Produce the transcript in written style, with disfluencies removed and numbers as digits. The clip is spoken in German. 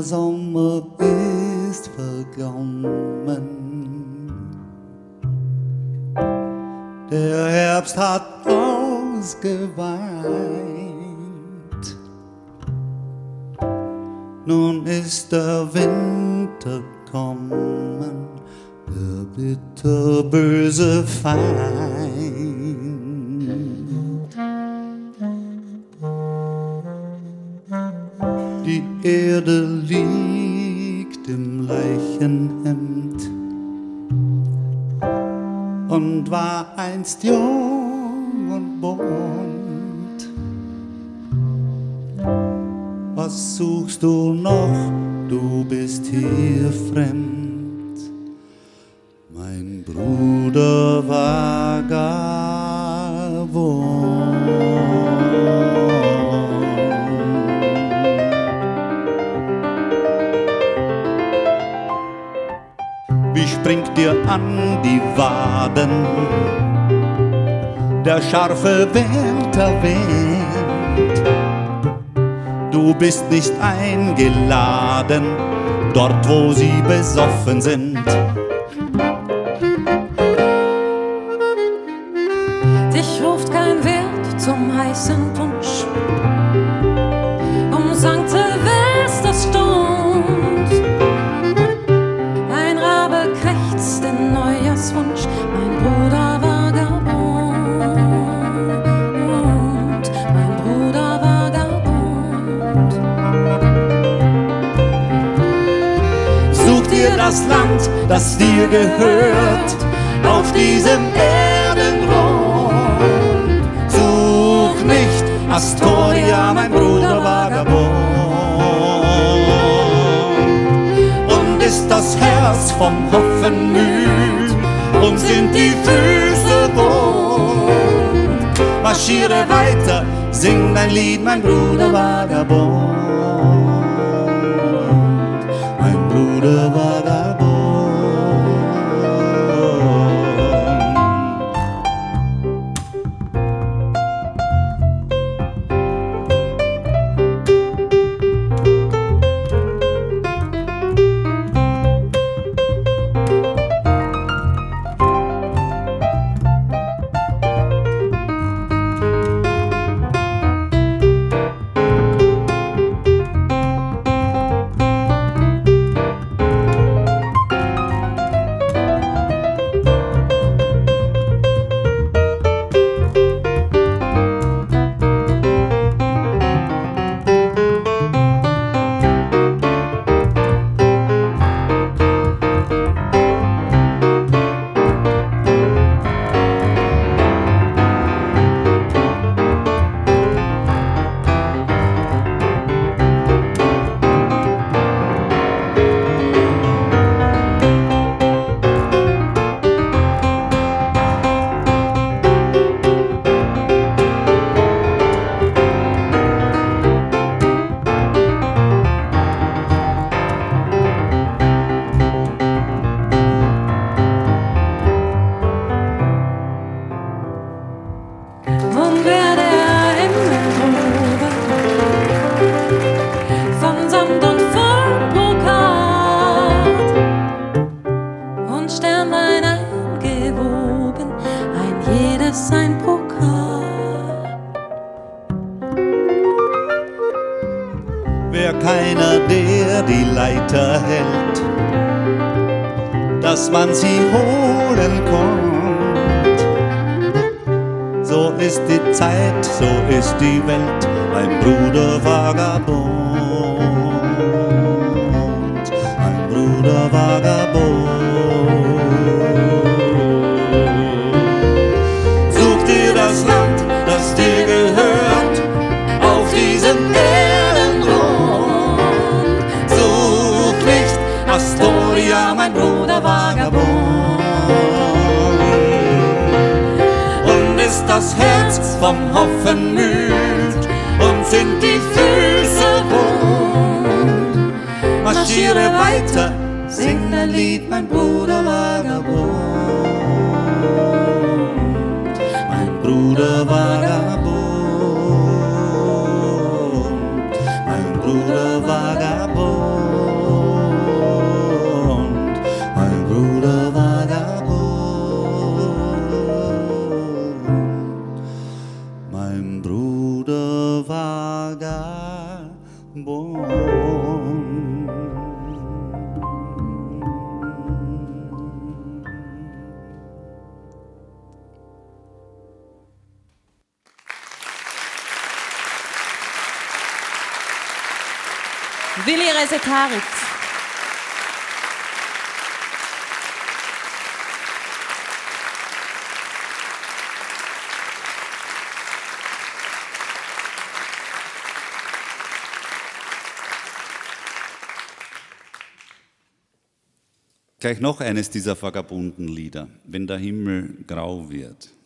Sommer ist verglommen, der Herbst hat ausgeweint, nun ist der Winter kommen, der bitterböse Feind. Die Erde liegt im Leichenhemd und war einst jung und bunt. Was suchst du noch? Du bist hier fremd. Mein Bruder Vagabund. Wie springt dir an die Waden der scharfe Winterwind? Du bist nicht eingeladen, dort wo sie besoffen sind. Dich ruft kein Wirt zum heißen Punsch, um St. Silvesters Stund. Ein Rabe krächzt den Neujahrswunsch, mein Bruder Vagabund, mein Bruder Vagabund. Such dir das Land, das dir gehört, auf diesem Erdenrund. Such nicht Astoria, mein Bruder Vagabund. Und ist das Herz vom Hoffen müd und sind die Füße wund, marschiere weiter, sing dein Lied, mein Bruder Vagabund, mein Bruder Vagabund. Sein Pokal. Wär keiner, der die Leiter hält, dass man sie holen konnt. So ist die Zeit, so ist die Welt, mein Bruder Vagabund, mein Bruder Vagabund. Dir gehört auf diesem Erdenrund. Such nicht Astoria, mein Bruder Vagabund. Und ist das Herz vom Hoffen müd und sind die Füße wund, marschiere weiter, sing dein Lied, mein Bruder Vagabund, mein Bruder Vagabund. Bruder Vagabund. Willi Resetarit. Gleich noch eines dieser vagabunden Lieder, wenn der Himmel grau wird.